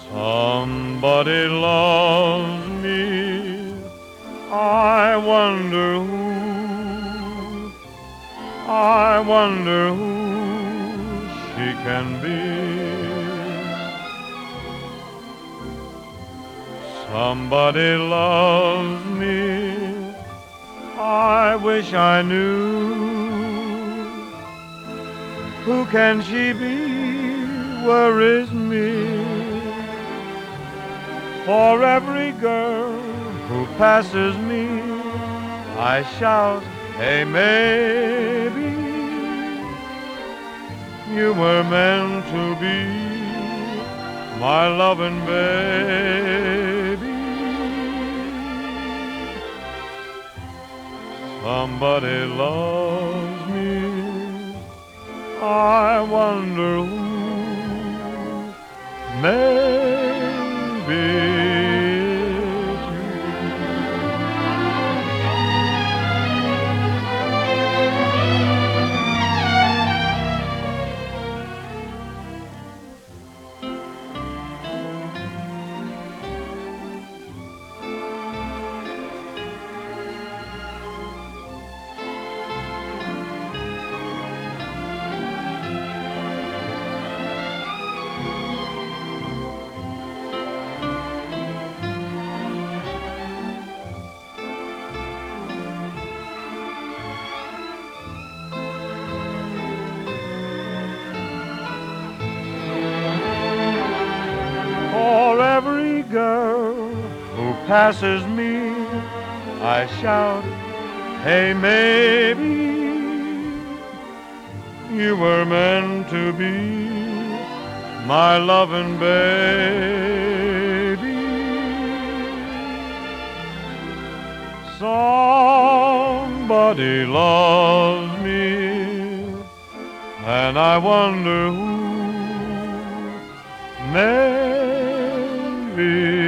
Somebody loves me, I wonder who, I wonder who she can be. Somebody loves me, I wish I knew. Who can she be? Where is me? For every girl who passes me, I shout, hey, maybe you were meant to be my loving baby. Somebody loves me, I wonder who. Maybe it's For every girl who passes me, I shout, hey, maybe you were meant to be my loving baby. Somebody loves me, and I wonder who. Maybe